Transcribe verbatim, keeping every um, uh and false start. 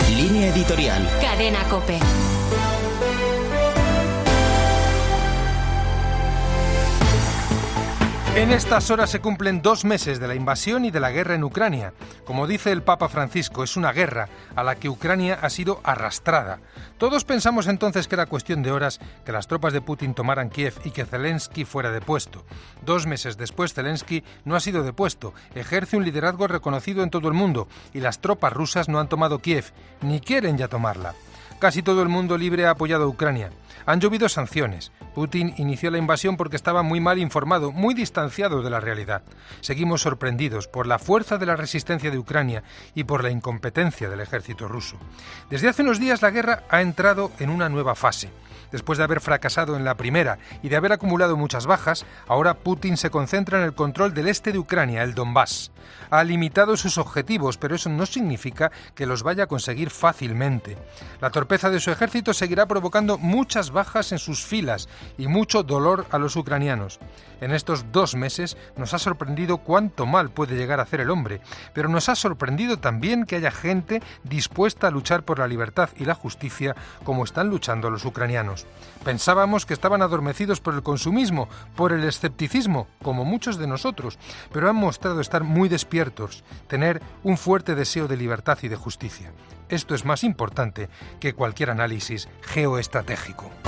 Línea editorial. Cadena COPE. En estas horas se cumplen dos meses de la invasión y de la guerra en Ucrania. Como dice el Papa Francisco, es una guerra a la que Ucrania ha sido arrastrada. Todos pensamos entonces que era cuestión de horas que las tropas de Putin tomaran Kiev y que Zelensky fuera depuesto. Dos meses después, Zelensky no ha sido depuesto, ejerce un liderazgo reconocido en todo el mundo y las tropas rusas no han tomado Kiev, ni quieren ya tomarla. Casi todo el mundo libre ha apoyado a Ucrania. Han llovido sanciones. Putin inició la invasión porque estaba muy mal informado, muy distanciado de la realidad. Seguimos sorprendidos por la fuerza de la resistencia de Ucrania y por la incompetencia del ejército ruso. Desde hace unos días la guerra ha entrado en una nueva fase. Después de haber fracasado en la primera y de haber acumulado muchas bajas, ahora Putin se concentra en el control del este de Ucrania, el Donbass. Ha limitado sus objetivos, pero eso no significa que los vaya a conseguir fácilmente. La torpeza de su ejército seguirá provocando muchas bajas en sus filas y mucho dolor a los ucranianos. En estos dos meses nos ha sorprendido cuánto mal puede llegar a hacer el hombre, pero nos ha sorprendido también que haya gente dispuesta a luchar por la libertad y la justicia como están luchando los ucranianos. Pensábamos que estaban adormecidos por el consumismo, por el escepticismo, como muchos de nosotros, pero han mostrado estar muy despiertos, tener un fuerte deseo de libertad y de justicia. Esto es más importante que cualquier análisis geoestratégico.